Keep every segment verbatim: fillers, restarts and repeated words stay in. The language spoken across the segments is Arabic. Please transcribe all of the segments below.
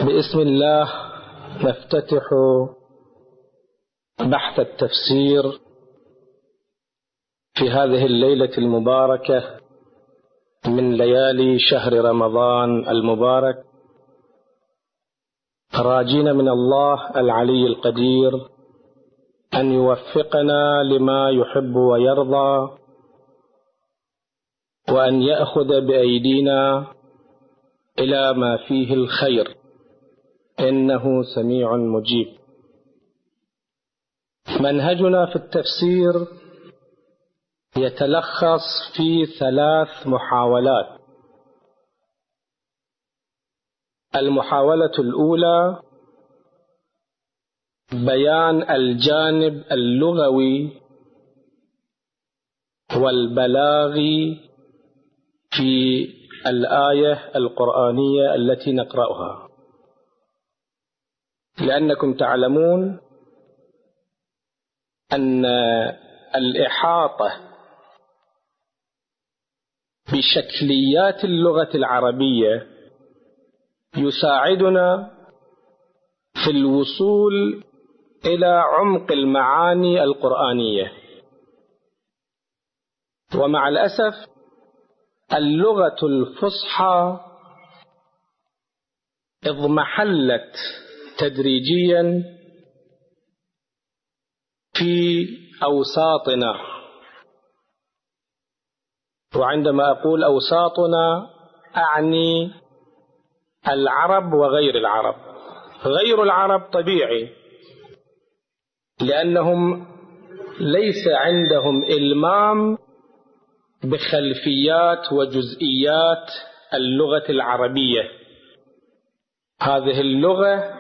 باسم الله نفتتح بحث التفسير في هذه الليلة المباركة من ليالي شهر رمضان المبارك، راجين من الله العلي القدير أن يوفقنا لما يحب ويرضى، وأن يأخذ بأيدينا إلى ما فيه الخير، إنه سميع مجيب. منهجنا في التفسير يتلخص في ثلاث محاولات. المحاولة الأولى بيان الجانب اللغوي والبلاغي في الآية القرآنية التي نقرأها، لأنكم تعلمون أن الإحاطة بشكليات اللغة العربية يساعدنا في الوصول إلى عمق المعاني القرآنية. ومع الأسف اللغة الفصحى اضمحلت تدريجيا في أوساطنا، وعندما أقول أوساطنا أعني العرب وغير العرب. غير العرب طبيعي، لأنهم ليس عندهم إلمام بخلفيات وجزئيات اللغة العربية، هذه اللغة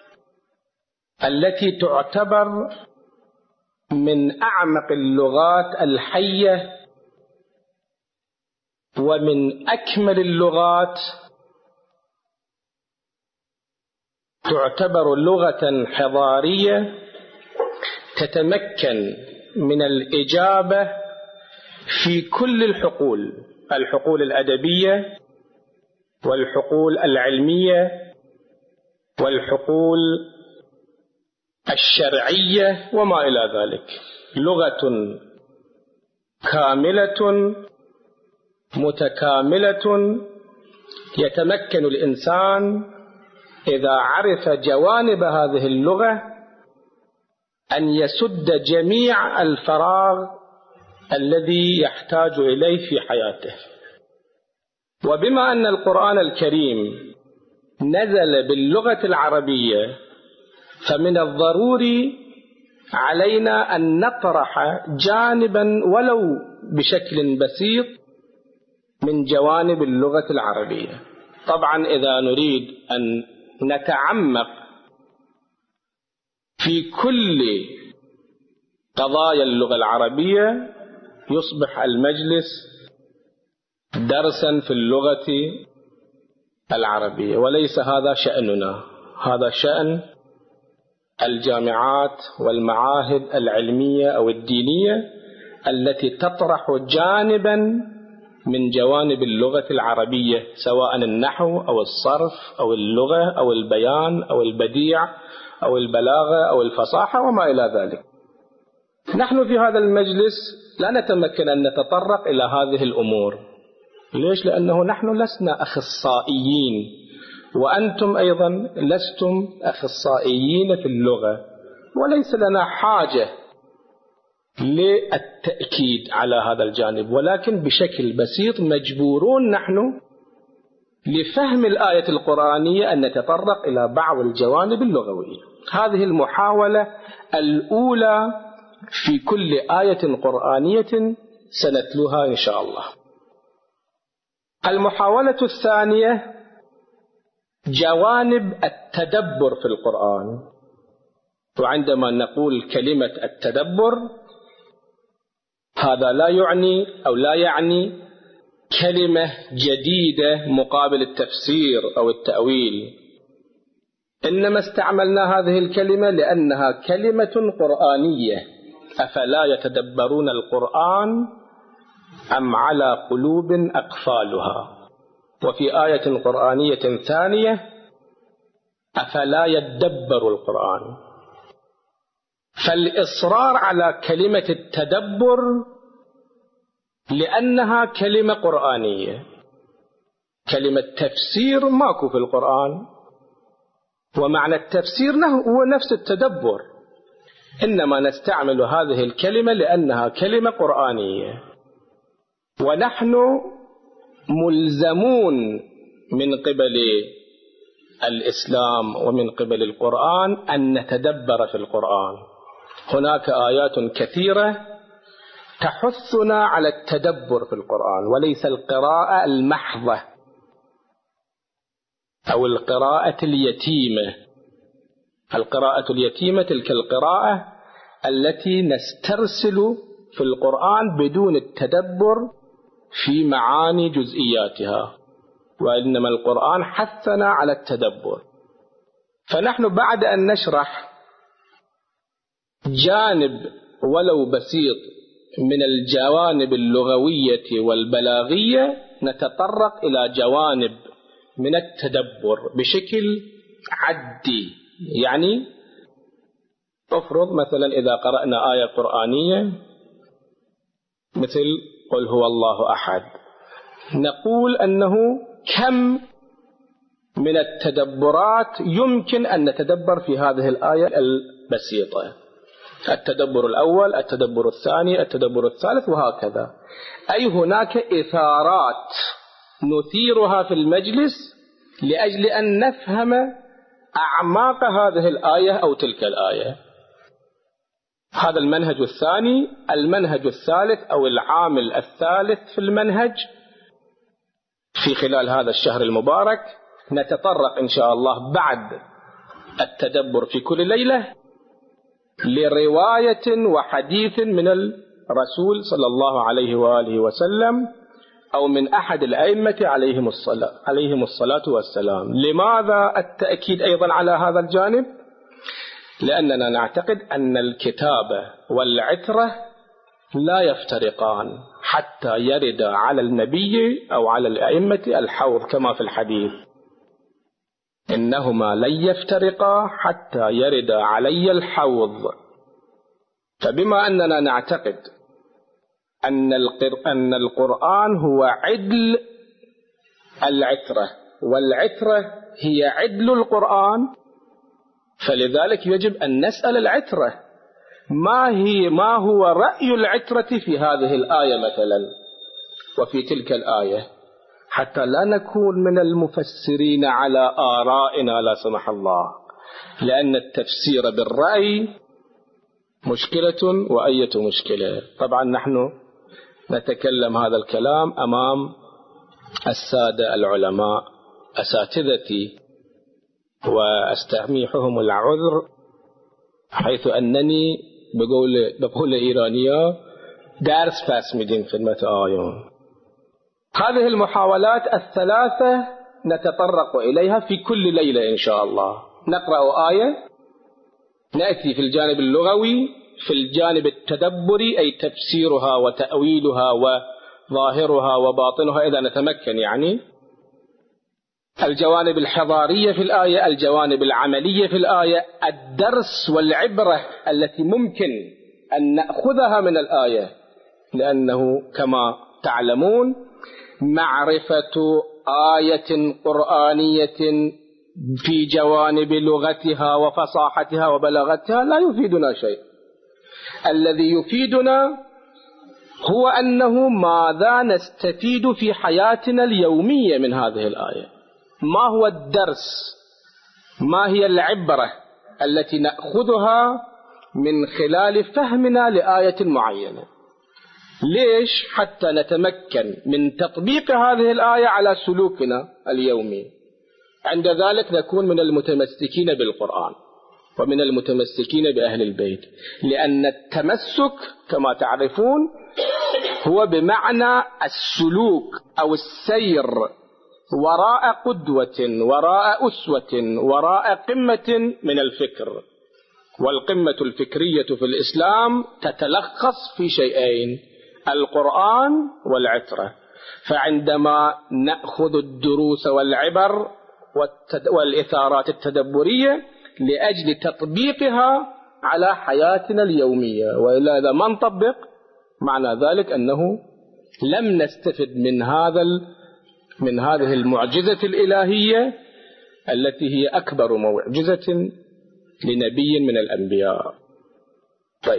التي تعتبر من أعمق اللغات الحية ومن أكمل اللغات، تعتبر لغة حضارية تتمكن من الإجابة في كل الحقول، الحقول الأدبية والحقول العلمية والحقول الشرعية وما إلى ذلك. لغة كاملة متكاملة يتمكن الإنسان إذا عرف جوانب هذه اللغة أن يسد جميع الفراغ الذي يحتاج إليه في حياته. وبما أن القرآن الكريم نزل باللغة العربية، فمن الضروري علينا أن نطرح جانبا ولو بشكل بسيط من جوانب اللغة العربية. طبعا إذا نريد أن نتعمق في كل قضايا اللغة العربية يصبح المجلس درسا في اللغة العربية، وليس هذا شأننا، هذا شأن الجامعات والمعاهد العلمية أو الدينية التي تطرح جانبا من جوانب اللغة العربية، سواء النحو أو الصرف أو اللغة أو البيان أو البديع أو البلاغة أو الفصاحة وما إلى ذلك. نحن في هذا المجلس لا نتمكن أن نتطرق إلى هذه الأمور. ليش؟ لأنه نحن لسنا أخصائيين، وأنتم أيضا لستم أخصائيين في اللغة، وليس لنا حاجة للتأكيد على هذا الجانب، ولكن بشكل بسيط مجبورون نحن لفهم الآية القرآنية أن نتطرق إلى بعض الجوانب اللغوية. هذه المحاولة الأولى في كل آية قرآنية سنتلوها إن شاء الله. المحاولة الثانية جوانب التدبر في القرآن. وعندما نقول كلمة التدبر، هذا لا يعني أو لا يعني كلمة جديدة مقابل التفسير أو التأويل، إنما استعملنا هذه الكلمة لأنها كلمة قرآنية. أفلا يتدبرون القرآن أم على قلوب أقفالها. وفي آية قرآنية ثانية أفلا يدبر القرآن. فالإصرار على كلمة التدبر لأنها كلمة قرآنية. كلمة تفسير ماكو في القرآن، ومعنى التفسير هو نفس التدبر، إنما نستعمل هذه الكلمة لأنها كلمة قرآنية، ونحن ملزمون من قبل الإسلام ومن قبل القرآن أن نتدبر في القرآن. هناك آيات كثيرة تحثنا على التدبر في القرآن، وليس القراءة المحضة أو القراءة اليتيمة. القراءة اليتيمة تلك القراءة التي نسترسل في القرآن بدون التدبر في معاني جزئياتها، وإنما القرآن حثنا على التدبر. فنحن بعد أن نشرح جانب ولو بسيط من الجوانب اللغوية والبلاغية، نتطرق إلى جوانب من التدبر بشكل عدي. يعني افرض مثلا إذا قرأنا آية قرآنية مثل قل هو الله أحد، نقول أنه كم من التدبرات يمكن أن نتدبر في هذه الآية البسيطة. التدبر الأول، التدبر الثاني، التدبر الثالث، وهكذا. أي هناك إثارات نثيرها في المجلس لأجل أن نفهم أعماق هذه الآية أو تلك الآية. هذا المنهج الثاني. المنهج الثالث أو العامل الثالث في المنهج في خلال هذا الشهر المبارك، نتطرق إن شاء الله بعد التدبر في كل ليلة لرواية وحديث من الرسول صلى الله عليه وآله وسلم أو من أحد الأئمة عليهم الصلاة, عليهم الصلاة والسلام. لماذا التأكيد أيضا على هذا الجانب؟ لأننا نعتقد أن الكتاب والعترة لا يفترقان حتى يرد على النبي أو على الأئمة الحوض كما في الحديث: إنهما لن يفترقا حتى يرد علي الحوض. فبما أننا نعتقد أن أن القرآن هو عدل العترة، والعترة هي عدل القرآن، فلذلك يجب أن نسأل العترة ما هي ما هو رأي العترة في هذه الآية مثلا وفي تلك الآية، حتى لا نكون من المفسرين على آرائنا لا سمح الله، لأن التفسير بالرأي مشكلة وأية مشكلة. طبعا نحن نتكلم هذا الكلام أمام السادة العلماء أساتذتي، وأستميحهم العذر، حيث أنني بقول بقول إيرانية درس فاس مدين خدمة آيون. هذه المحاولات الثلاثة نتطرق إليها في كل ليلة إن شاء الله. نقرأ آية، نأتي في الجانب اللغوي، في الجانب التدبري أي تفسيرها وتأويلها وظاهرها وباطنها إذا نتمكن، يعني الجوانب الحضارية في الآية، الجوانب العملية في الآية، الدرس والعبرة التي ممكن أن نأخذها من الآية، لأنه كما تعلمون معرفة آية قرآنية في جوانب لغتها وفصاحتها وبلاغتها لا يفيدنا شيء. الذي يفيدنا هو أنه ماذا نستفيد في حياتنا اليومية من هذه الآية، ما هو الدرس، ما هي العبرة التي نأخذها من خلال فهمنا لآية معينة. ليش؟ حتى نتمكن من تطبيق هذه الآية على سلوكنا اليومي. عند ذلك نكون من المتمسكين بالقرآن ومن المتمسكين بأهل البيت، لأن التمسك كما تعرفون هو بمعنى السلوك أو السير وراء قدوة، وراء أسوة، وراء قمة من الفكر. والقمة الفكرية في الإسلام تتلخص في شيئين: القرآن والعترة. فعندما نأخذ الدروس والعبر والإثارات التدبرية لأجل تطبيقها على حياتنا اليومية، وإلا إذا ما نطبق معنى ذلك أنه لم نستفد من هذا من هذه المعجزة الإلهية التي هي أكبر معجزة لنبي من الأنبياء. طيب،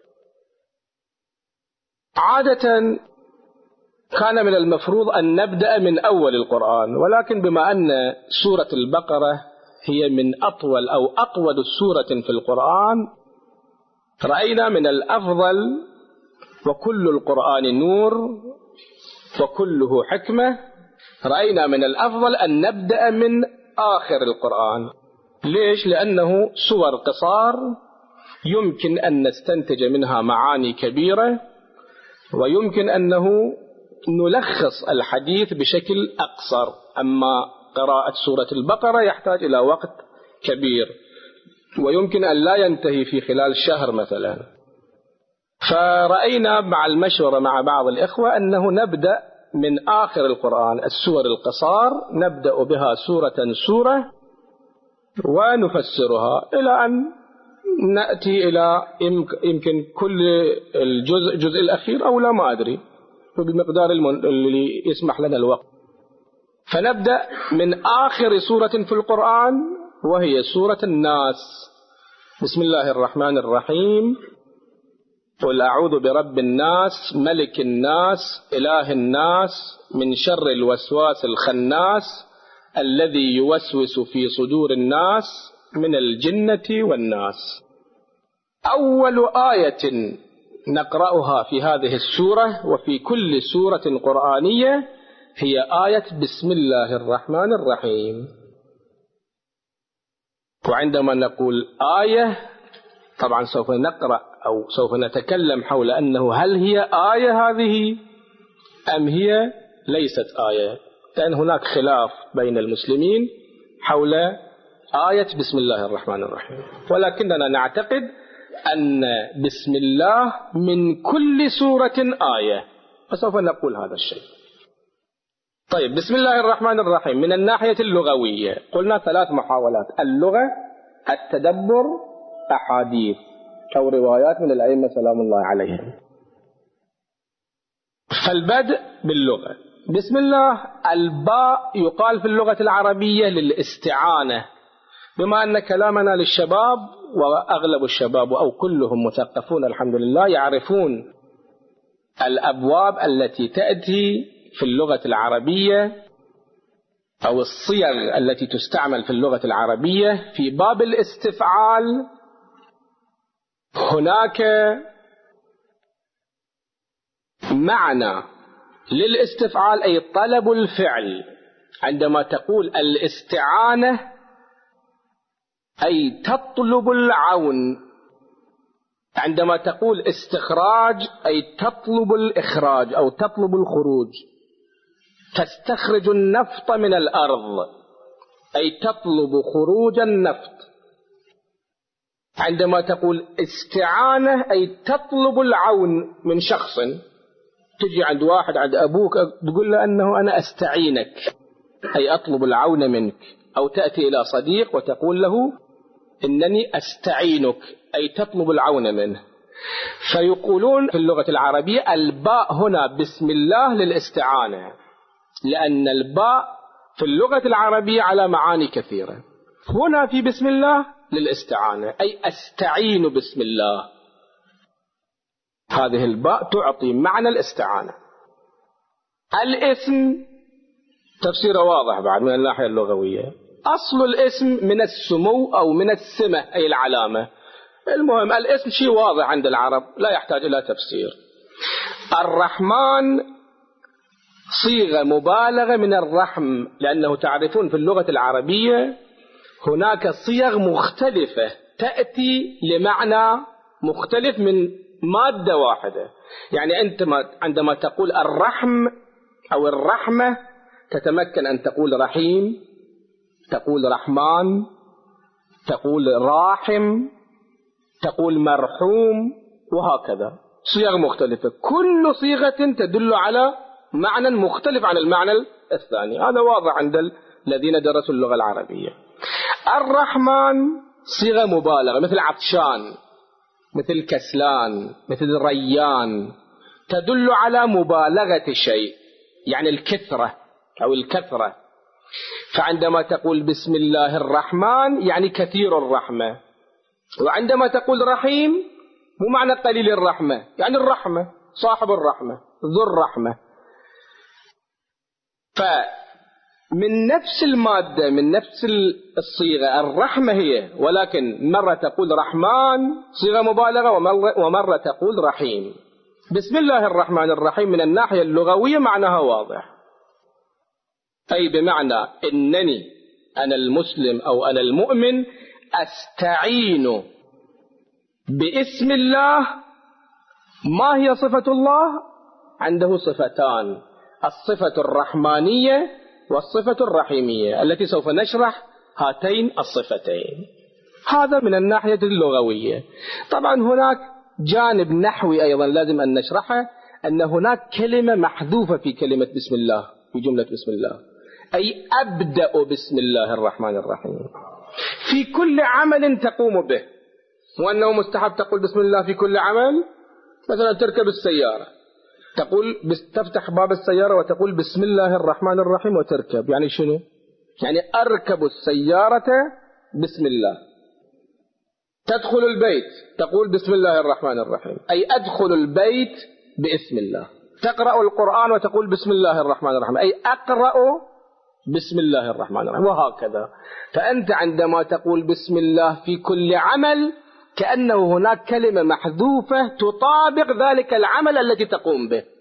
عادة كان من المفروض أن نبدأ من أول القرآن، ولكن بما أن سورة البقرة هي من أطول أو أطول سورة في القرآن، رأينا من الأفضل، وكل القرآن نور وكله حكمة، رأينا من الأفضل أن نبدأ من آخر القرآن. ليش؟ لأنه سور قصار يمكن أن نستنتج منها معاني كبيرة، ويمكن أنه نلخص الحديث بشكل أقصر. أما قراءة سورة البقرة يحتاج إلى وقت كبير، ويمكن أن لا ينتهي في خلال شهر مثلا. فرأينا مع المشورة مع بعض الإخوة أنه نبدأ من آخر القرآن، السور القصار، نبدأ بها سورة سورة ونفسرها إلى أن نأتي إلى يمكن كل الجزء الجزء الأخير أو لا ما أدري، وبمقدار اللي يسمح لنا الوقت. فنبدأ من آخر سورة في القرآن وهي سورة الناس. بسم الله الرحمن الرحيم. قل أعوذ برب الناس ملك الناس إله الناس من شر الوسواس الخناس الذي يوسوس في صدور الناس من الجنة والناس. أول آية نقرأها في هذه السورة وفي كل سورة قرآنية هي آية بسم الله الرحمن الرحيم. وعندما نقول آية طبعا سوف نقرأ أو سوف نتكلم حول أنه هل هي آية هذه أم هي ليست آية، لأن هناك خلاف بين المسلمين حول آية بسم الله الرحمن الرحيم، ولكننا نعتقد أن بسم الله من كل سورة آية، فسوف نقول هذا الشيء. طيب، بسم الله الرحمن الرحيم من الناحية اللغوية قلنا ثلاث محاولات: اللغة، التدبر، أحاديث أو روايات من الأئمة سلام الله عليهم. فالبدء باللغة. بسم الله، الباء يقال في اللغة العربية للاستعانة، بما أن كلامنا للشباب وأغلب الشباب أو كلهم مثقفون الحمد لله يعرفون الأبواب التي تأتي في اللغة العربية أو الصيغ التي تستعمل في اللغة العربية. في باب الاستفعال هناك معنى للاستفعال أي طلب الفعل. عندما تقول الاستعانة أي تطلب العون، عندما تقول استخراج أي تطلب الإخراج أو تطلب الخروج، تستخرج النفط من الأرض أي تطلب خروج النفط. عندما تقول استعانة أي تطلب العون من شخص، تجي عند واحد عند أبوك تقول له أنه أنا أستعينك أي أطلب العون منك، أو تأتي إلى صديق وتقول له إنني أستعينك أي تطلب العون منه. فيقولون في اللغة العربية الباء هنا بسم الله للاستعانة، لأن الباء في اللغة العربية على معاني كثيرة. هنا في بسم الله للاستعانة أي أستعين بسم الله، هذه الباء تعطي معنى الاستعانة. الاسم تفسيره واضح بعد من الناحية اللغوية، أصل الاسم من السمو أو من السمة أي العلامة. المهم الاسم شيء واضح عند العرب لا يحتاج إلى تفسير. الرحمن صيغة مبالغة من الرحم، لأنه تعرفون في اللغة العربية هناك صيغ مختلفة تأتي لمعنى مختلف من مادة واحدة. يعني أنت عندما تقول الرحم أو الرحمة تتمكن أن تقول رحيم، تقول رحمن، تقول راحم، تقول مرحوم، وهكذا صيغ مختلفة، كل صيغة تدل على معنى مختلف عن المعنى الثاني. هذا واضح عند الذين درسوا اللغة العربية. الرحمن صيغة مبالغة، مثل عطشان، مثل كسلان، مثل ريان، تدل على مبالغة شيء، يعني الكثرة أو الكثرة. فعندما تقول بسم الله الرحمن يعني كثير الرحمة، وعندما تقول رحيم مو معنى قليل الرحمة، يعني الرحمة، صاحب الرحمة، ذو الرحمة. فمن نفس المادة، من نفس الصيغة، الرحمة هي، ولكن مرة تقول رحمن صيغة مبالغة، ومرة تقول رحيم. بسم الله الرحمن الرحيم من الناحية اللغوية معناها واضح، أي بمعنى إنني أنا المسلم أو أنا المؤمن أستعين باسم الله. ما هي صفة الله؟ عنده صفتان، الصفة الرحمانية والصفة الرحيمية، التي سوف نشرح هاتين الصفتين. هذا من الناحية اللغوية. طبعا هناك جانب نحوي أيضا لازم أن نشرحه، أن هناك كلمة محذوفة في كلمة بسم الله، في جملة بسم الله، أي أبدأ بسم الله الرحمن الرحيم في كل عمل تقوم به. وأنه مستحب تقول بسم الله في كل عمل. مثلا تركب السيارة، تقول تفتح باب السيارة وتقول بسم الله الرحمن الرحيم وتركب. يعني شنو؟ يعني أركب السيارة بسم الله. تدخل البيت تقول بسم الله الرحمن الرحيم، أي أدخل البيت باسم الله. تقرأ القرآن وتقول بسم الله الرحمن الرحيم، أي أقرأ بسم الله الرحمن الرحيم، وهكذا. فأنت عندما تقول بسم الله في كل عمل كأنه هناك كلمة محذوفة تطابق ذلك العمل الذي تقوم به.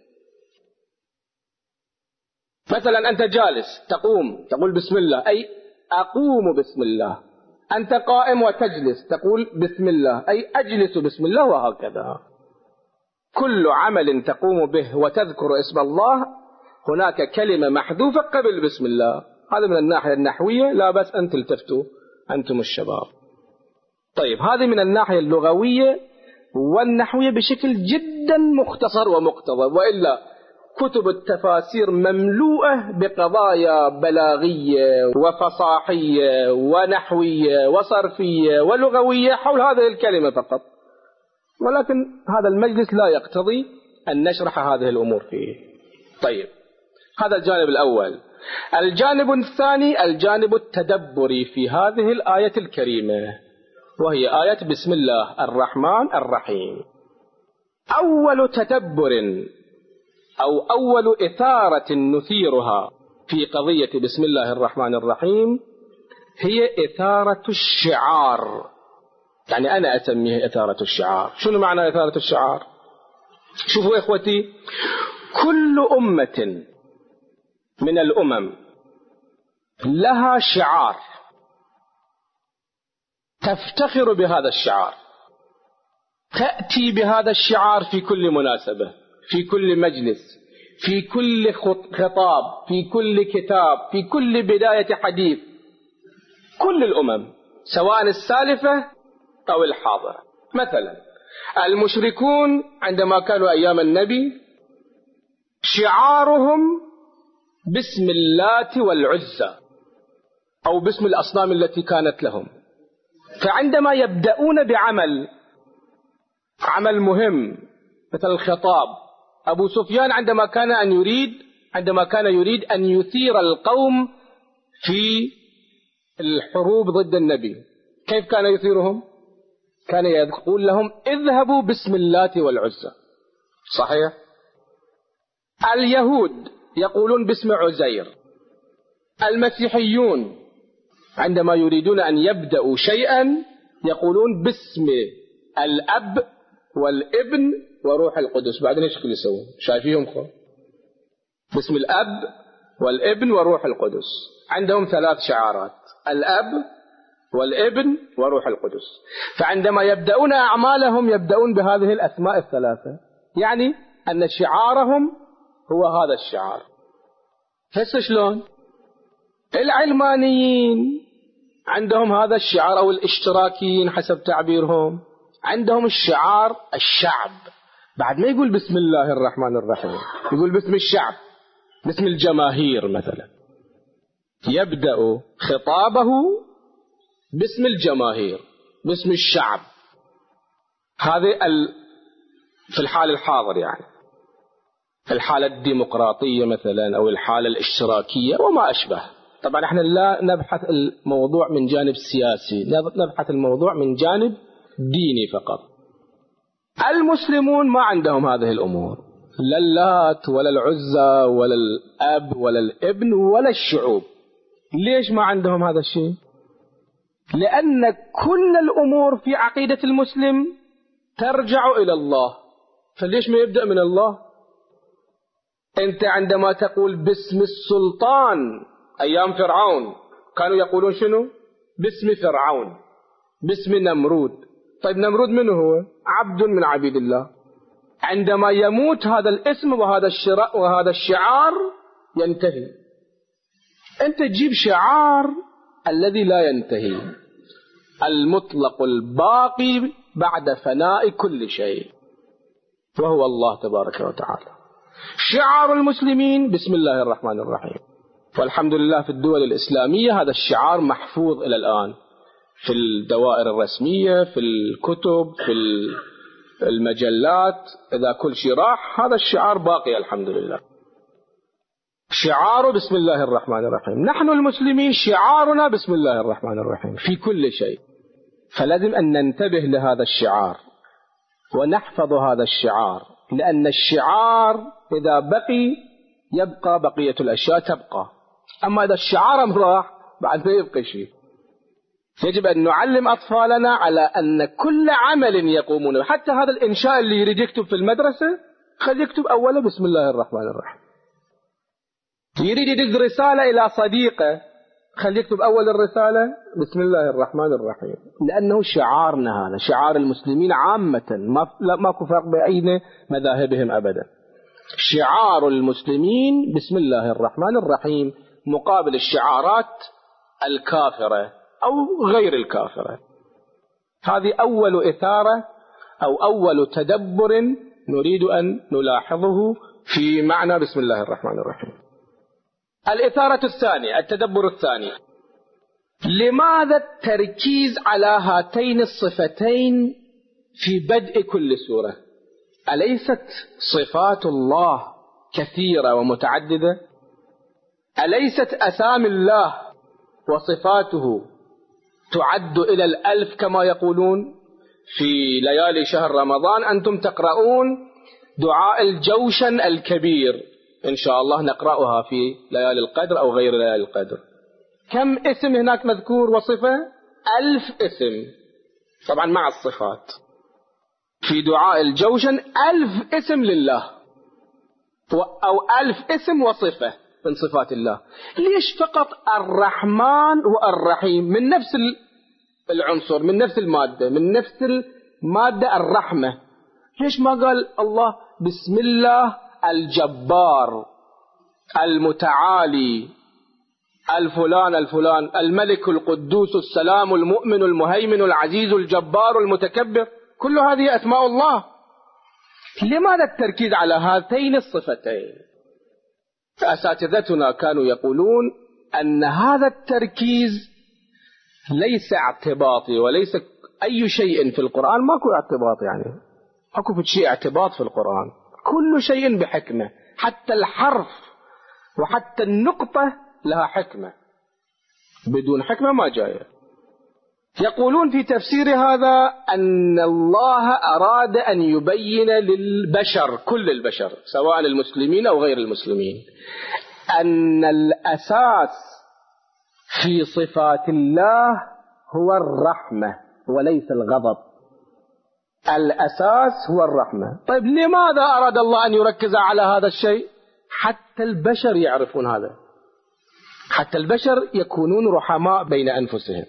مثلا أنت جالس تقوم تقول بسم الله، أي أقوم بسم الله. أنت قائم وتجلس تقول بسم الله، أي أجلس بسم الله، وهكذا. كل عمل تقوم به وتذكر اسم الله هناك كلمة محذوفة قبل بسم الله. هذا من الناحية النحوية، لا بس أن تلتفتوا أنتم الشباب. طيب، هذه من الناحية اللغوية والنحوية بشكل جدا مختصر ومقتضب، وإلا كتب التفاسير مملوءة بقضايا بلاغية وفصاحية ونحوية وصرفية ولغوية حول هذه الكلمة فقط، ولكن هذا المجلس لا يقتضي أن نشرح هذه الأمور فيه. طيب، هذا الجانب الأول. الجانب الثاني الجانب التدبري في هذه الآية الكريمة، وهي آية بسم الله الرحمن الرحيم. أول تدبر أو أول إثارة نثيرها في قضية بسم الله الرحمن الرحيم هي إثارة الشعار. يعني أنا أسميه إثارة الشعار. شنو معنى إثارة الشعار؟ شوفوا إخوتي، كل أمة من الأمم لها شعار تفتخر بهذا الشعار، تأتي بهذا الشعار في كل مناسبة، في كل مجلس، في كل خطاب، في كل كتاب، في كل بداية حديث. كل الأمم سواء السالفة أو الحاضرة. مثلا المشركون عندما كانوا أيام النبي شعارهم باسم اللات والعزى أو باسم الأصنام التي كانت لهم. فعندما يبدأون بعمل عمل مهم مثل الخطاب، أبو سفيان عندما كان أن يريد عندما كان يريد أن يثير القوم في الحروب ضد النبي، كيف كان يثيرهم؟ كان يقول لهم اذهبوا باسم اللات والعزى. صحيح؟ اليهود يقولون باسم عزير. المسيحيون عندما يريدون أن يبدأوا شيئا يقولون باسم الأب والابن وروح القدس. بعدين ايش كل يسوون؟ شايفيهم خو؟ باسم الأب والابن وروح القدس. عندهم ثلاث شعارات: الأب والابن وروح القدس. فعندما يبدأون أعمالهم يبدأون بهذه الأسماء الثلاثة، يعني أن شعارهم هو هذا الشعار. هسه شلون؟ العلمانيين عندهم هذا الشعار، أو الاشتراكيين حسب تعبيرهم عندهم الشعار الشعب. بعد ما يقول بسم الله الرحمن الرحيم يقول باسم الشعب، باسم الجماهير مثلا. يبدأ خطابه باسم الجماهير، باسم الشعب. هذه ال... في الحال الحاضر، يعني في الحالة الديمقراطية مثلا أو الحالة الاشتراكية وما أشبه. طبعا احنا لا نبحث الموضوع من جانب سياسي، نبحث الموضوع من جانب ديني فقط. المسلمون ما عندهم هذه الأمور، لا اللات ولا العزى ولا الأب ولا الابن ولا الشعوب. ليش ما عندهم هذا الشيء؟ لأن كل الأمور في عقيدة المسلم ترجع إلى الله. فليش ما يبدأ من الله؟ أنت عندما تقول باسم السلطان، أيام فرعون كانوا يقولون شنو؟ باسم فرعون، باسم نمرود. طيب نمرود من هو؟ عبد من عبيد الله. عندما يموت هذا الاسم وهذا الشراء وهذا الشعار ينتهي. أنت تجيب شعار الذي لا ينتهي، المطلق الباقي بعد فناء كل شيء، وهو الله تبارك وتعالى. شعار المسلمين بسم الله الرحمن الرحيم. والحمد لله في الدول الإسلامية هذا الشعار محفوظ إلى الآن في الدوائر الرسمية، في الكتب، في المجلات. إذا كل شيء راح هذا الشعار باقي الحمد لله. شعار بسم الله الرحمن الرحيم. نحن المسلمين شعارنا بسم الله الرحمن الرحيم في كل شيء. فلازم أن ننتبه لهذا الشعار ونحفظ هذا الشعار، لأن الشعار إذا بقي يبقى بقية الأشياء تبقى. أما إذا الشعار راح بعد ما يبقى شيء. يجب أن نعلم أطفالنا على أن كل عمل يقومون، حتى هذا الإنشاء اللي يريد يكتب في المدرسة خلي يكتب أولا بسم الله الرحمن الرحيم. يريد يدق رسالة إلى صديقه خلي يكتب أول الرسالة بسم الله الرحمن الرحيم، لأنه شعارنا، هذا شعار المسلمين عامة، ما ماكو فرق بين مذاهبهم أبدا. شعار المسلمين بسم الله الرحمن الرحيم مقابل الشعارات الكافرة أو غير الكافرة. هذه أول إثارة أو أول تدبر نريد أن نلاحظه في معنى بسم الله الرحمن الرحيم. الإثارة الثانية، التدبر الثاني، لماذا التركيز على هاتين الصفتين في بدء كل سورة؟ أليست صفات الله كثيرة ومتعددة؟ أليست أسامي الله وصفاته تعد إلى الألف كما يقولون؟ في ليالي شهر رمضان أنتم تقرؤون دعاء الجوشن الكبير، إن شاء الله نقرأها في ليالي القدر أو غير ليالي القدر. كم اسم هناك مذكور وصفة؟ ألف اسم، طبعا مع الصفات. في دعاء الجوشن ألف اسم لله أو ألف اسم وصفة من صفات الله. ليش فقط الرحمن والرحيم من نفس العنصر، من نفس المادة، من نفس المادة الرحمة؟ ليش ما قال الله بسم الله الجبار المتعالي الفلان الفلان الملك القدوس السلام المؤمن المهيمن العزيز الجبار المتكبر؟ كل هذه أسماء الله. لماذا التركيز على هاتين الصفتين؟ فأساتذتنا كانوا يقولون أن هذا التركيز ليس اعتباطي، وليس أي شيء في القرآن ماكو اعتباط، يعني ماكو في شيء اعتباط في القرآن، كل شيء بحكمة، حتى الحرف وحتى النقطة لها حكمة، بدون حكمة ما جاية. يقولون في تفسير هذا أن الله أراد أن يبين للبشر، كل البشر سواء المسلمين أو غير المسلمين، أن الأساس في صفات الله هو الرحمة وليس الغضب. الأساس هو الرحمة. طيب لماذا أراد الله أن يركز على هذا الشيء؟ حتى البشر يعرفون هذا، حتى البشر يكونون رحماء بين أنفسهم.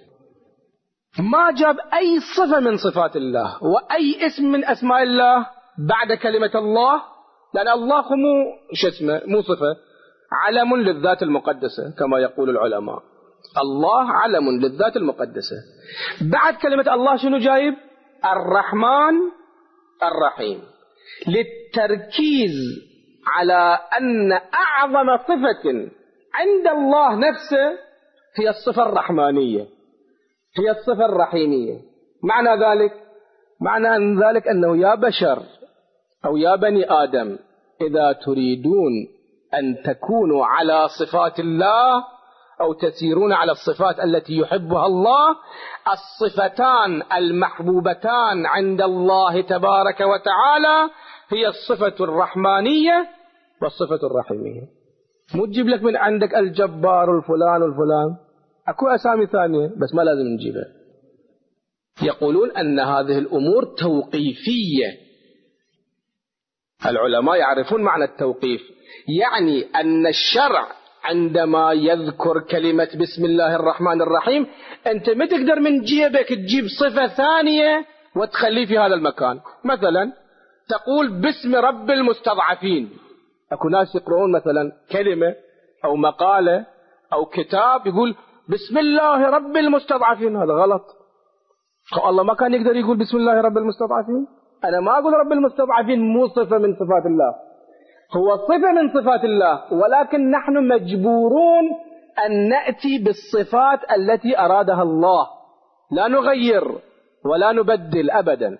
ما جاب أي صفة من صفات الله وأي اسم من أسماء الله بعد كلمة الله، لأن الله مو شو اسمه، مو صفة، علم للذات المقدسة كما يقول العلماء. الله علم للذات المقدسة. بعد كلمة الله شنو جايب؟ الرحمن الرحيم، للتركيز على أن أعظم صفة عند الله نفسه هي الصفة الرحمانية، هي الصفة الرحيمية. معنى ذلك معنى أن ذلك أنه يا بشر أو يا بني آدم، إذا تريدون أن تكونوا على صفات الله أو تسيرون على الصفات التي يحبها الله، الصفتان المحبوبتان عند الله تبارك وتعالى هي الصفة الرحمانية والصفة الرحيمية. مو تجيب لك من عندك الجبار والفلان والفلان، أكو أسامي ثانية بس ما لازم نجيبها. يقولون أن هذه الأمور توقيفية. العلماء يعرفون معنى التوقيف، يعني أن الشرع عندما يذكر كلمة بسم الله الرحمن الرحيم، أنت ما تقدر من جيبك تجيب صفة ثانية وتخليه في هذا المكان. مثلا تقول باسم رب المستضعفين، أكو ناس يقرؤون مثلا كلمة أو مقالة أو كتاب يقول بسم الله رب المستضعفين، هذا غلط. الله ما كان يقدر يقول بسم الله رب المستضعفين؟ أنا ما أقول رب المستضعفين مو صفة من صفات الله، هو صفة من صفات الله، ولكن نحن مجبورون أن نأتي بالصفات التي أرادها الله، لا نغير ولا نبدل أبدا.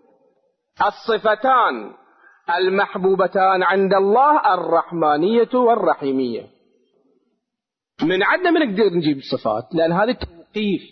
الصفتان المحبوبتان عند الله الرحمانية والرحيمية. من عدنا من نقدر نجيب الصفات، لأن هذه توقيف.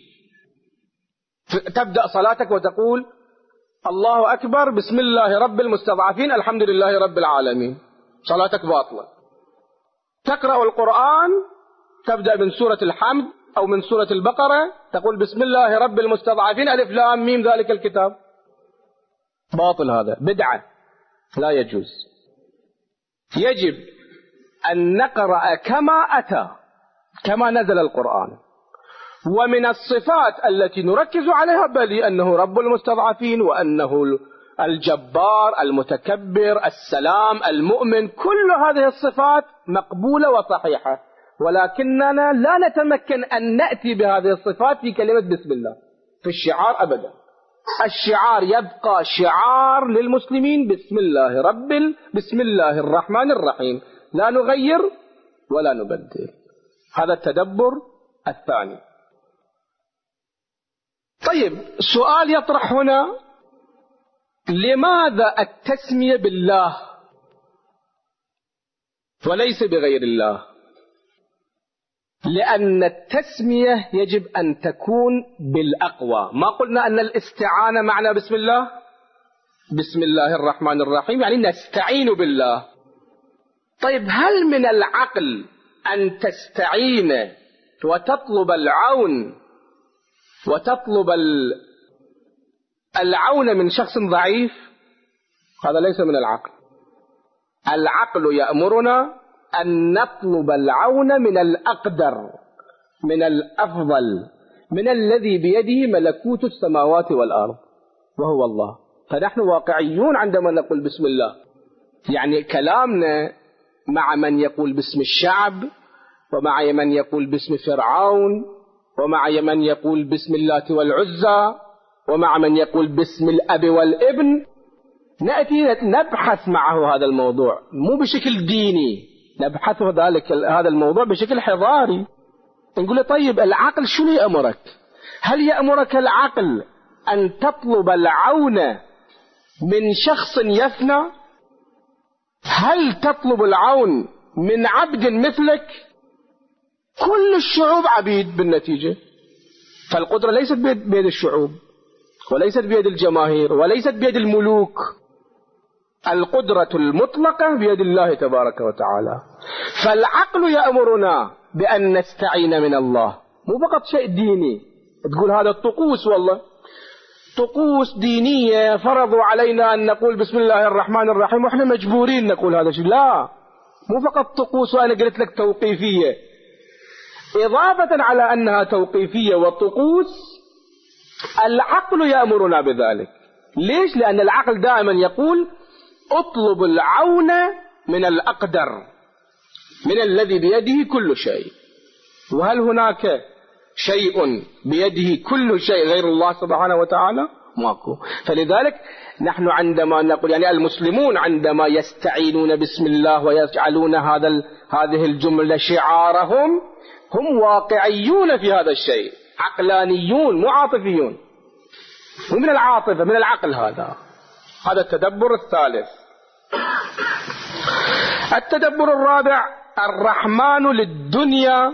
تبدأ صلاتك وتقول الله أكبر بسم الله رب المستضعفين الحمد لله رب العالمين، صلاتك باطلة. تقرأ القرآن تبدأ من سورة الحمد أو من سورة البقرة تقول بسم الله رب المستضعفين ألف لام ميم ذلك الكتاب، باطل، هذا بدعة لا يجوز. يجب أن نقرأ كما أتى، كما نزل القرآن. ومن الصفات التي نركز عليها بل أنه رب المستضعفين، وأنه الجبار المتكبر السلام المؤمن، كل هذه الصفات مقبولة وصحيحة، ولكننا لا نتمكن أن نأتي بهذه الصفات في كلمة بسم الله في الشعار أبدا. الشعار يبقى شعار للمسلمين، بسم الله رب بسم الله الرحمن الرحيم، لا نغير ولا نبدل. هذا التدبر الثاني. طيب سؤال يطرح هنا، لماذا التسمية بالله وليس بغير الله؟ لأن التسمية يجب أن تكون بالأقوى. ما قلنا أن الاستعانة معنى بسم الله، بسم الله الرحمن الرحيم يعني نستعين بالله. طيب هل من العقل أن تستعين وتطلب العون وتطلب العون من شخص ضعيف؟ هذا ليس من العقل. العقل يأمرنا أن نطلب العون من الأقدر، من الأفضل، من الذي بيده ملكوت السماوات والأرض وهو الله. فنحن واقعيون عندما نقول بسم الله، يعني كلامنا مع من يقول باسم الشعب، ومع من يقول باسم فرعون، ومع من يقول باسم اللات والعزى، ومع من يقول باسم الأب والابن، نأتي نبحث معه هذا الموضوع مو بشكل ديني، نبحث ذلك هذا الموضوع بشكل حضاري. نقول له طيب العقل شنو يأمرك؟ هل يأمرك العقل أن تطلب العون من شخص يفنى؟ هل تطلب العون من عبد مثلك؟ كل الشعوب عبيد بالنتيجة، فالقدرة ليست بيد الشعوب، وليست بيد الجماهير، وليست بيد الملوك. القدرة المطلقة بيد الله تبارك وتعالى. فالعقل يأمرنا بأن نستعين من الله، مو فقط شيء ديني تقول هذا الطقوس، والله طقوس دينية فرضوا علينا أن نقول بسم الله الرحمن الرحيم وإحنا مجبورين نقول هذا الشيء. لا، مو فقط طقوس وأنا قلت لك توقيفية. إضافة على أنها توقيفية وطقوس، العقل يأمرنا بذلك. ليش؟ لأن العقل دائما يقول اطلب العون من الأقدر، من الذي بيده كل شيء. وهل هناك شيء بيده كل شيء غير الله سبحانه وتعالى؟ ماكو. فلذلك نحن عندما نقول يعني المسلمون عندما يستعينون بسم الله ويجعلون هذا هذه الجملة شعارهم هم واقعيون في هذا الشيء، عقلانيون مو عاطفيون، ومن العاطفة من العقل. هذا هذا التدبر الثالث. التدبر الرابع: الرحمن للدنيا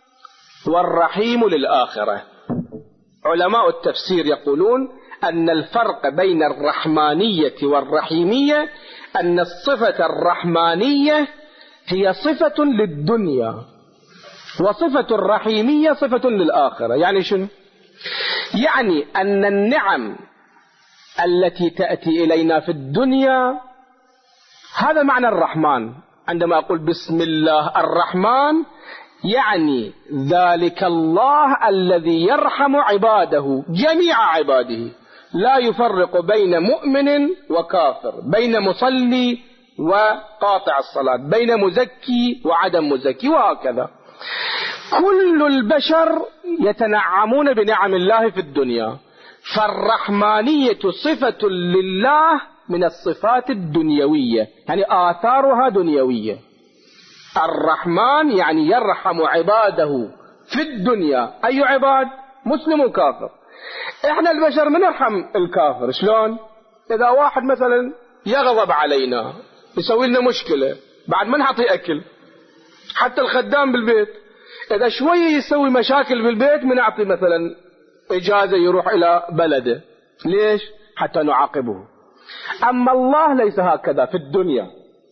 والرحيم للآخرة. علماء التفسير يقولون أن الفرق بين الرحمانية والرحيمية أن الصفة الرحمانية هي صفة للدنيا، وصفة الرحيمية صفة للآخرة. يعني شنو؟ يعني أن النعم التي تأتي إلينا في الدنيا هذا معنى الرحمن. عندما أقول بسم الله الرحمن يعني ذلك الله الذي يرحم عباده، جميع عباده، لا يفرق بين مؤمن وكافر، بين مصلي وقاطع الصلاة، بين مزكي وعدم مزكي، وهكذا. كل البشر يتنعمون بنعم الله في الدنيا، فالرحمانية صفة لله من الصفات الدنيوية، يعني آثارها دنيوية. الرحمن يعني يرحم عباده في الدنيا. أي عباد؟ مسلم وكافر. إحنا البشر من نرحم الكافر شلون؟ إذا واحد مثلا يغضب علينا يسوي لنا مشكلة بعد ما نعطي أكل، حتى الخدام بالبيت إذا شوية يسوي مشاكل بالبيت بنعطي مثلا إجازة يروح إلى بلده. ليش؟ حتى نعاقبه. أما الله ليس هكذا في الدنيا،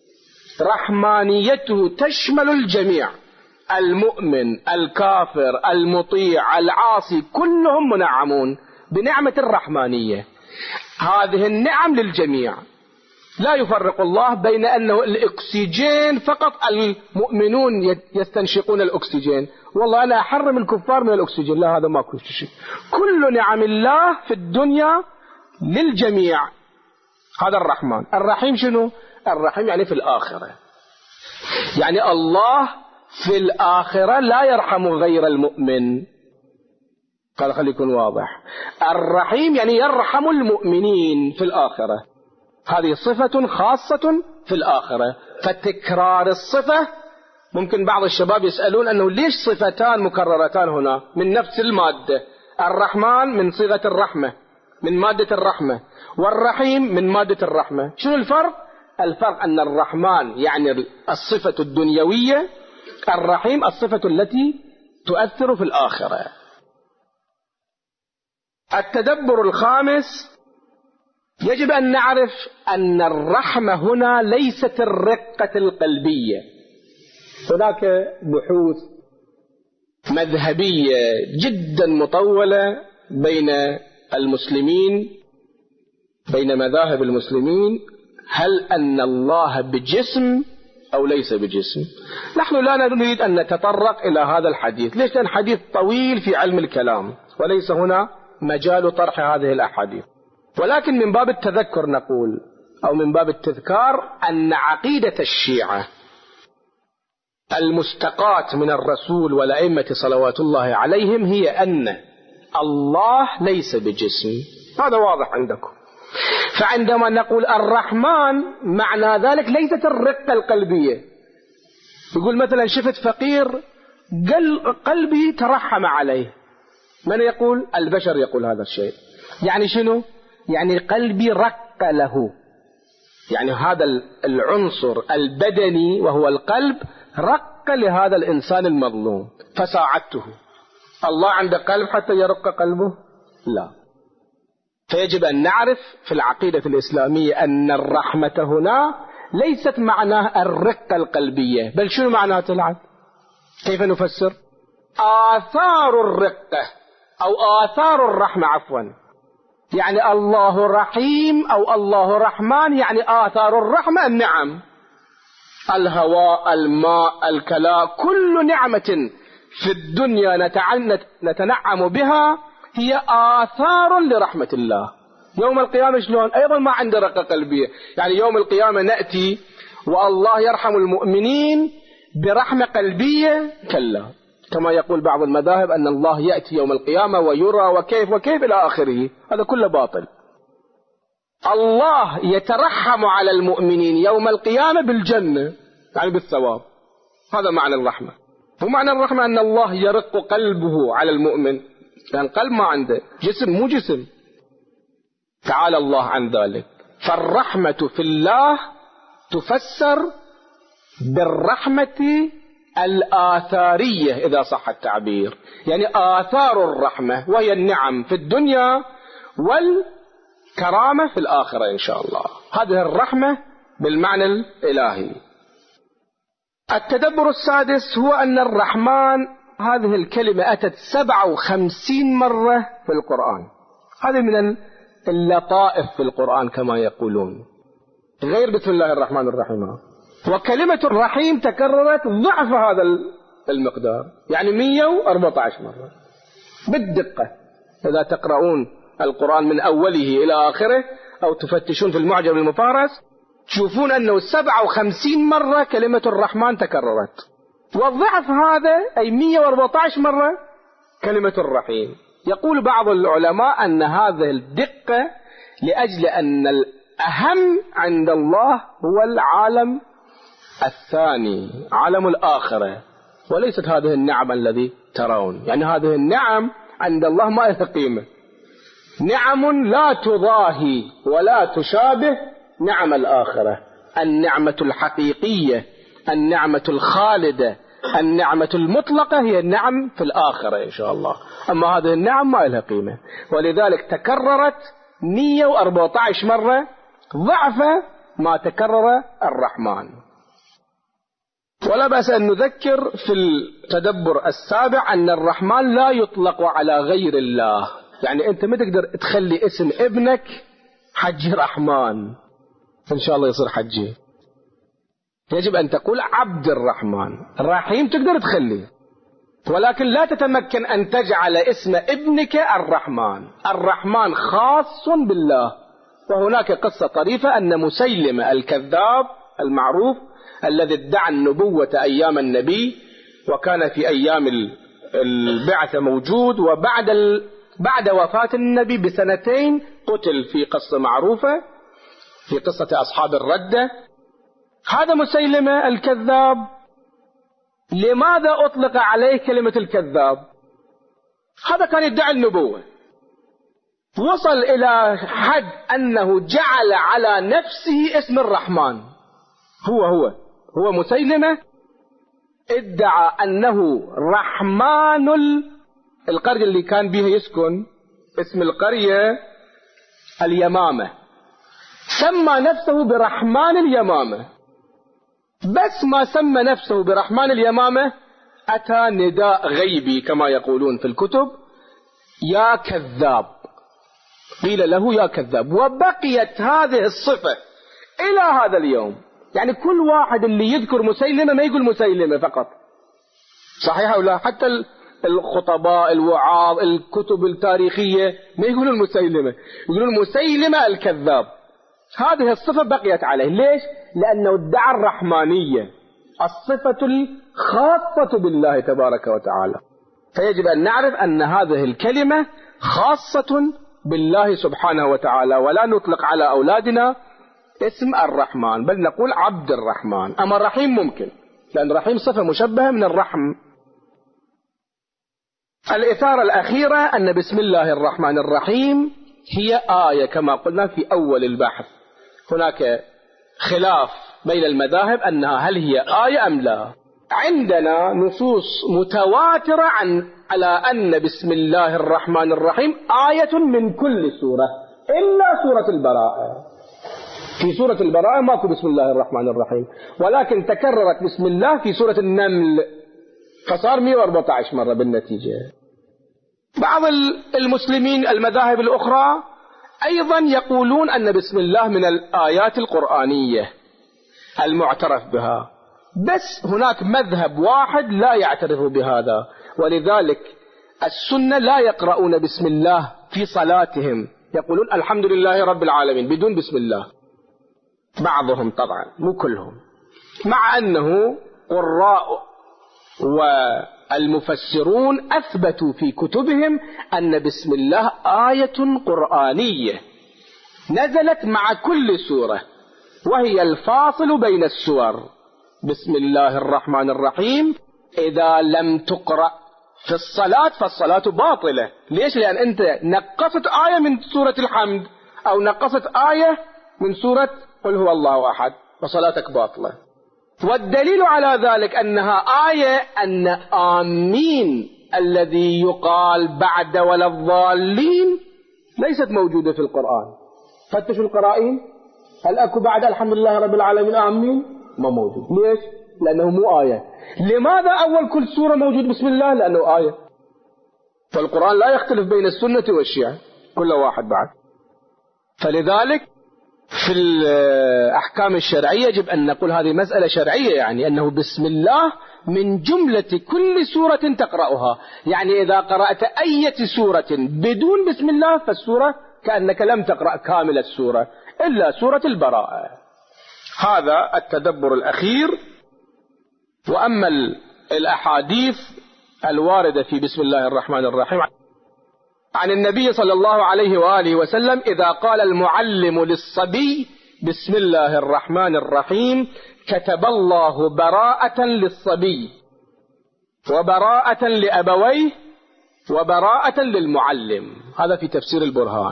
رحمانيته تشمل الجميع، المؤمن الكافر المطيع العاصي كلهم منعمون بنعمة الرحمانية. هذه النعم للجميع، لا يفرق الله بين أنه الأكسجين فقط المؤمنون يستنشقون الأكسجين، والله أنا أحرم الكفار من الأكسجين، لا، هذا ما كل شيء. كل نعم الله في الدنيا للجميع. هذا الرحمن. الرحيم شنو؟ الرحيم يعني في الآخرة، يعني الله في الآخرة لا يرحم غير المؤمن. قال خلي يكون واضح. الرحيم يعني يرحم المؤمنين في الآخرة، هذه صفة خاصة في الآخرة. فتكرار الصفة، ممكن بعض الشباب يسألون أنه ليش صفتان مكررتان هنا من نفس المادة؟ الرحمن من صيغة الرحمة، من مادة الرحمة، والرحيم من مادة الرحمة. شنو الفرق؟ الفرق أن الرحمن يعني الصفة الدنيوية، الرحيم الصفة التي تؤثر في الآخرة. التدبر الخامس: يجب أن نعرف أن الرحمة هنا ليست الرقة القلبية. هناك بحوث مذهبية جدا مطولة بين المسلمين، بين مذاهب المسلمين، هل أن الله بجسم أو ليس بجسم. نحن لا نريد أن نتطرق إلى هذا الحديث. ليش؟ لأن حديث طويل في علم الكلام وليس هنا مجال طرح هذه الأحاديث، ولكن من باب التذكر نقول، أو من باب التذكار، أن عقيدة الشيعة المستقاة من الرسول والأئمة صلوات الله عليهم هي أن الله ليس بجسم. هذا واضح عندكم. فعندما نقول الرحمن معنى ذلك ليست الرقة القلبية. يقول مثلا شفت فقير قلبي ترحم عليه، من يقول؟ البشر يقول هذا الشيء. يعني شنو؟ يعني قلبي رق له، يعني هذا العنصر البدني وهو القلب رق لهذا الإنسان المظلوم فساعدته. الله عنده قلب حتى يرق قلبه؟ لا. فيجب أن نعرف في العقيدة الإسلامية أن الرحمة هنا ليست معناه الرقة القلبية، بل شنو معناه تلعب؟ كيف نفسر؟ آثار الرقة أو آثار الرحمة، عفوا، يعني الله رحيم أو الله رحمن، يعني آثار الرحمة النعم، الهواء، الماء، الكلاء، كل نعمة في الدنيا نتنعم بها هي آثار لرحمة الله. يوم القيامة شلون؟ أيضا ما عنده رقة قلبية. يعني يوم القيامة نأتي والله يرحم المؤمنين برحمة قلبية؟ كلا، كما يقول بعض المذاهب أن الله يأتي يوم القيامة ويرى وكيف وكيف إلى آخره. هذا كله باطل. الله يترحم على المؤمنين يوم القيامة بالجنة، يعني بالثواب. هذا معنى الرحمة. ومعنى الرحمة أن الله يرق قلبه على المؤمن، لأن يعني قلب ما عنده، جسم مو جسم. تعالى الله عن ذلك. فالرحمة في الله تفسر بالرحمة الآثارية إذا صح التعبير، يعني آثار الرحمة، وهي النعم في الدنيا والكرامة في الآخرة إن شاء الله. هذه الرحمة بالمعنى الإلهي. التدبر السادس هو أن الرحمن هذه الكلمة أتت سبعة وخمسين مرة في القرآن. هذه من اللطائف في القرآن كما يقولون، غير بسم الله الرحمن الرحيم. وكلمة الرحيم تكررت ضعف هذا المقدار، يعني مئة وأربعة عشر مرة بالدقة. إذا تقرؤون القرآن من أوله إلى آخره أو تفتشون في المعجم المفارس تشوفون أنه سبعة وخمسين مرة كلمة الرحمن تكررت، والضعف هذا أي مئة وأربعة عشر مرة كلمة الرحيم. يقول بعض العلماء أن هذه الدقة لأجل أن الأهم عند الله هو العالم الثاني، عالم الآخرة، وليست هذه النعم الذي ترون. يعني هذه النعم عند الله ما لها قيمة، نعم لا تضاهي ولا تشابه نعم الآخرة، النعمة الحقيقية، النعمة الخالدة، النعمة المطلقة هي النعم في الآخرة إن شاء الله. أما هذه النعم ما لها قيمة، ولذلك تكررت مئة وأربعة عشر مرة ضعف ما تكرر الرحمن. ولا بأس أن نذكر في التدبر السابع أن الرحمن لا يطلق على غير الله. يعني أنت ما تقدر تخلي اسم ابنك حج رحمن إن شاء الله يصير حجي، يجب أن تقول عبد الرحمن. الرحيم تقدر تخليه، ولكن لا تتمكن أن تجعل اسم ابنك الرحمن. الرحمن خاص بالله. وهناك قصة طريفة أن مسيلمة الكذاب المعروف الذي ادعى النبوة أيام النبي، وكان في أيام البعثة موجود، وبعد ال... بعد وفاة النبي بسنتين قتل في قصة معروفة في قصة أصحاب الردة. هذا مسيلمة الكذاب لماذا أطلق عليه كلمة الكذاب؟ هذا كان يدعي النبوة، وصل إلى حد أنه جعل على نفسه اسم الرحمن. هو هو هو مسيلمة ادعى أنه رحمن القرية اللي كان بها يسكن، اسم القرية اليمامة، سمى نفسه برحمن اليمامة. بس ما سمى نفسه برحمن اليمامة أتى نداء غيبي كما يقولون في الكتب، يا كذاب، قيل له يا كذاب، وبقيت هذه الصفة إلى هذا اليوم. يعني كل واحد اللي يذكر مسيلمة ما يقول مسيلمة فقط، صحيح أو لا؟ حتى الخطباء الوعاظ الكتب التاريخية ما يقولون مسيلمة، يقولون مسيلمة الكذاب. هذه الصفة بقيت عليه. ليش؟ لأنه ادعى الرحمانية، الصفة الخاصة بالله تبارك وتعالى. فيجب أن نعرف أن هذه الكلمة خاصة بالله سبحانه وتعالى، ولا نطلق على أولادنا اسم الرحمن، بل نقول عبد الرحمن. أما الرحيم ممكن، لأن الرحيم صفة مشبهة من الرحم. الإثارة الأخيرة أن بسم الله الرحمن الرحيم هي آية كما قلنا في أول البحث. هناك خلاف بين المذاهب أنها هل هي آية أم لا. عندنا نصوص متواترة عن على أن بسم الله الرحمن الرحيم آية من كل سورة إلا سورة البراءة. في سورة البراءة ماكو بسم الله الرحمن الرحيم، ولكن تكررت بسم الله في سورة النمل، فصار مئة وأربعة عشر مرة بالنتيجة. بعض المسلمين المذاهب الأخرى أيضا يقولون أن بسم الله من الآيات القرآنية المعترف بها، بس هناك مذهب واحد لا يعترف بهذا، ولذلك السنة لا يقرؤون بسم الله في صلاتهم، يقولون الحمد لله رب العالمين بدون بسم الله. بعضهم طبعا مو كلهم، مع أنه قراء والمفسرون أثبتوا في كتبهم أن بسم الله آية قرآنية نزلت مع كل سورة، وهي الفاصل بين السور. بسم الله الرحمن الرحيم إذا لم تقرأ في الصلاة فالصلاة باطلة. ليش؟ لأن أنت نقصت آية من سورة الحمد أو نقصت آية من سورة قل هو الله أحد، فصلاتك باطلة. والدليل على ذلك أنها آية أن آمين الذي يقال بعد ولا الضالين ليست موجودة في القرآن. فتشوا القرائن، هل أكو بعد الحمد لله رب العالمين آمين؟ ما موجود. ليش؟ لأنه مو آية. لماذا أول كل سورة موجود بسم الله؟ لأنه آية. فالقرآن لا يختلف بين السنة والشيعة، كل واحد بعد. فلذلك في الأحكام الشرعية يجب أن نقول هذه مسألة شرعية، يعني أنه بسم الله من جملة كل سورة تقرأها. يعني إذا قرأت أي سورة بدون بسم الله فالسورة كأنك لم تقرأ كامل السورة إلا سورة البراءة. هذا التدبر الأخير. وأما الأحاديث الواردة في بسم الله الرحمن الرحيم عن النبي صلى الله عليه وآله وسلم: إذا قال المعلم للصبي بسم الله الرحمن الرحيم كتب الله براءة للصبي وبراءة لأبويه وبراءة للمعلم. هذا في تفسير البرهان.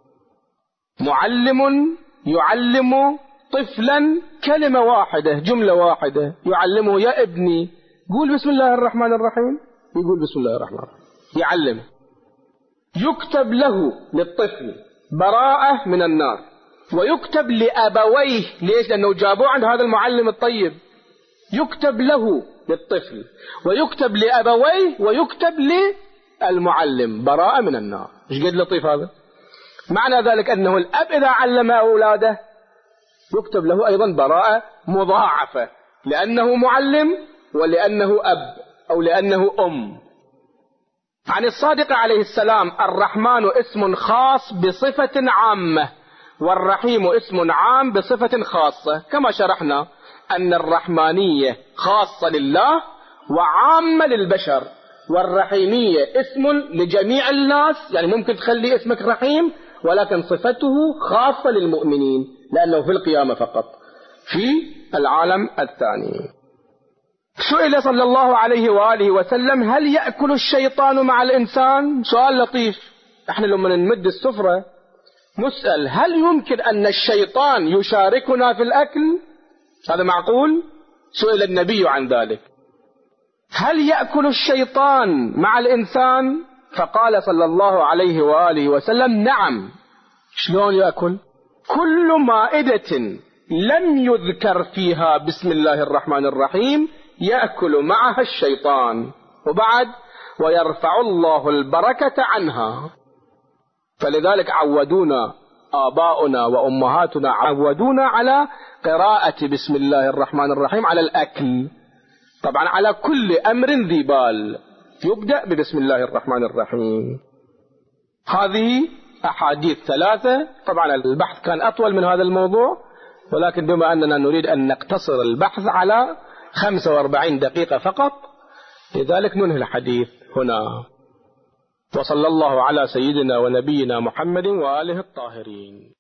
معلم يعلم طفلا كلمة واحدة، جملة واحدة، يعلمه: يا ابني قول بسم الله الرحمن الرحيم، يقول بسم الله الرحمن الرحيم، يعلمه. يكتب له للطفل براءة من النار، ويكتب لأبويه. ليش؟ لأنه جابوه عند هذا المعلم الطيب. يكتب له للطفل ويكتب لأبويه ويكتب للمعلم براءة من النار. ايش قد لطيف هذا. معنى ذلك أنه الأب إذا علم أولاده يكتب له أيضا براءة مضاعفة، لأنه معلم ولأنه أب أو لأنه أم. عن الصادق عليه السلام: الرحمن اسم خاص بصفة عامة، والرحيم اسم عام بصفة خاصة. كما شرحنا أن الرحمانية خاصة لله وعامة للبشر، والرحيمية اسم لجميع الناس، يعني ممكن تخلي اسمك رحيم ولكن صفته خاصة للمؤمنين لأنه في القيامة فقط، في العالم الثاني. سئل صلى الله عليه وآله وسلم: هل يأكل الشيطان مع الإنسان؟ سؤال لطيف. احنا لما نمد السفرة نسأل: هل يمكن أن الشيطان يشاركنا في الأكل؟ هذا معقول؟ سئل النبي عن ذلك: هل يأكل الشيطان مع الإنسان؟ فقال صلى الله عليه وآله وسلم: نعم. شلون يأكل؟ كل مائدة لم يذكر فيها بسم الله الرحمن الرحيم يأكل معها الشيطان. وبعد: ويرفع الله البركة عنها. فلذلك عودونا آباؤنا وأمهاتنا، عودونا على قراءة بسم الله الرحمن الرحيم على الأكل. طبعا على كل أمر ذي بال يبدأ ببسم الله الرحمن الرحيم. هذه أحاديث ثلاثة. طبعا البحث كان أطول من هذا الموضوع، ولكن بما أننا نريد أن نقتصر البحث على خمسة وأربعين دقيقة فقط، لذلك ننهي الحديث هنا. وصلى الله على سيدنا ونبينا محمد وآله الطاهرين.